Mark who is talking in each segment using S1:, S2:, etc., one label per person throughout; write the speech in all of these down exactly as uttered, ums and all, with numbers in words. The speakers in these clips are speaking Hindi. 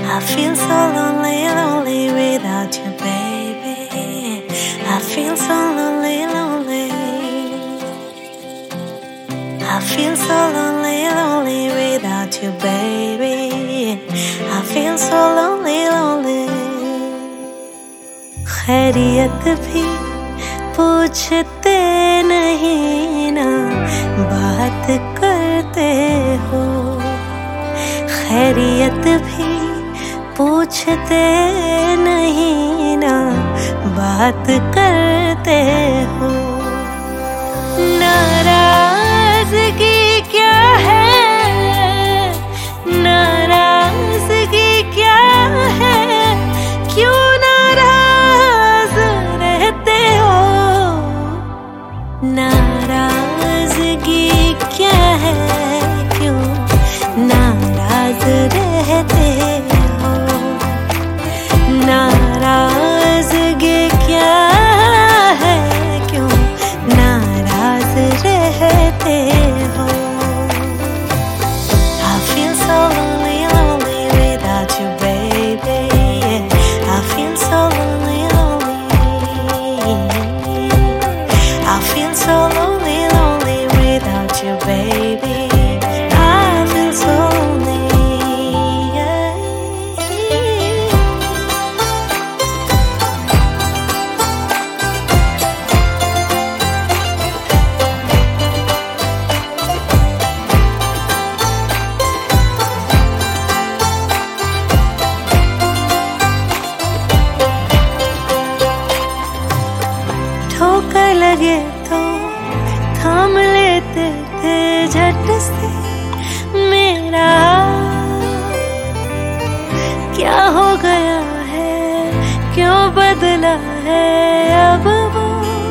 S1: I feel so lonely, lonely without you, baby. I feel so lonely, lonely. I feel so lonely, lonely without you, baby. I feel so lonely, lonely. खैरियत भी पूछते नहीं ना बात करते हो, खैरियत भी पूछते नहीं ना बात करते हो। नाराज़गी क्या है, नाराज़गी क्या है, क्यों नाराज़ रहते हो। नाराज़गी क्या है, क्यों नाराज़ रहते हो। नाराज़गी क्या है, क्यों नाराज़ रहते हो। I feel so lonely, lonely without you, baby. I feel so lonely, lonely. I feel so lonely, lonely without you, baby. I feel so lonely, yeah. ठोकर लगे तो थाम लेते थे झट से मेरा, क्या हो गया है, क्यों बदला है अब वो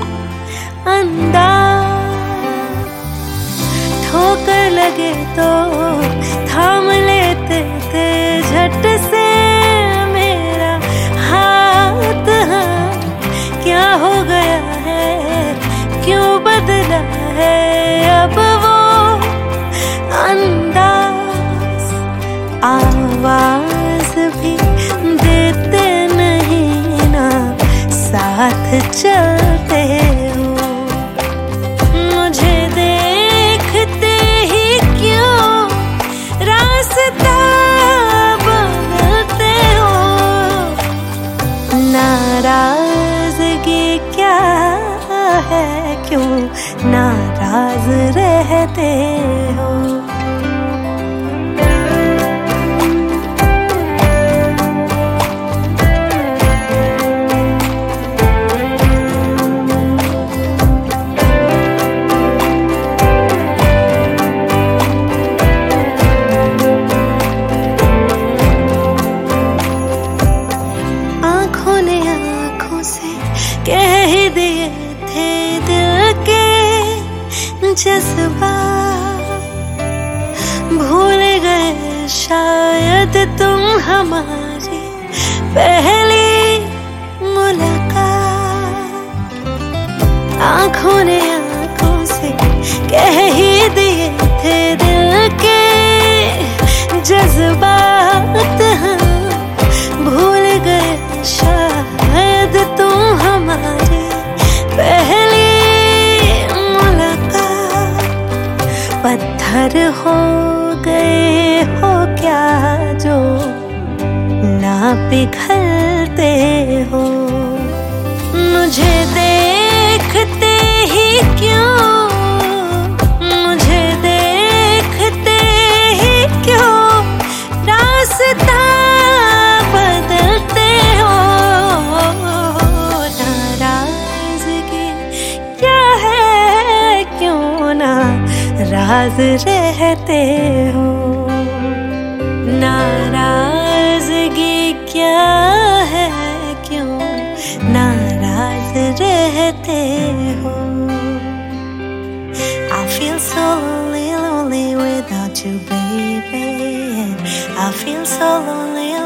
S1: अंदाज। ठोकर लगे तो थाम लेते थे झट से मेरा हाथ, हाँ क्या हो गया है, क्यों बदला है अब वो अंदाज। आवाज भी देते नहीं ना साथ चलते हो। मुझे देखते ही क्यों रास्ता बदलते हो। नाराज़गी क्या है, क्यों नाराज़ रहते हो। आँखों ने आँखों से कह ही दिए थे दिल के जज्बात, भूल गए शायद तुम हमारी पहली मुलाकात। आँखों ने आँखों से कह ही दिए थे दिल के जज्बात, हाँ भूल गए शायद तुम हमारी पहली मुलाकात। पत्थर हो गए हो क्या जो ना पिघलते हो। मुझे देखते ही क्यों, मुझे देखते ही क्यों रास्ता बदलते हो। नाराज़गी क्या है, क्यों नाराज़ रहते हो। नाराज़गी क्या है, क्यों नाराज़ रहते हो। I feel so lonely, lonely without you, baby. I feel so lonely,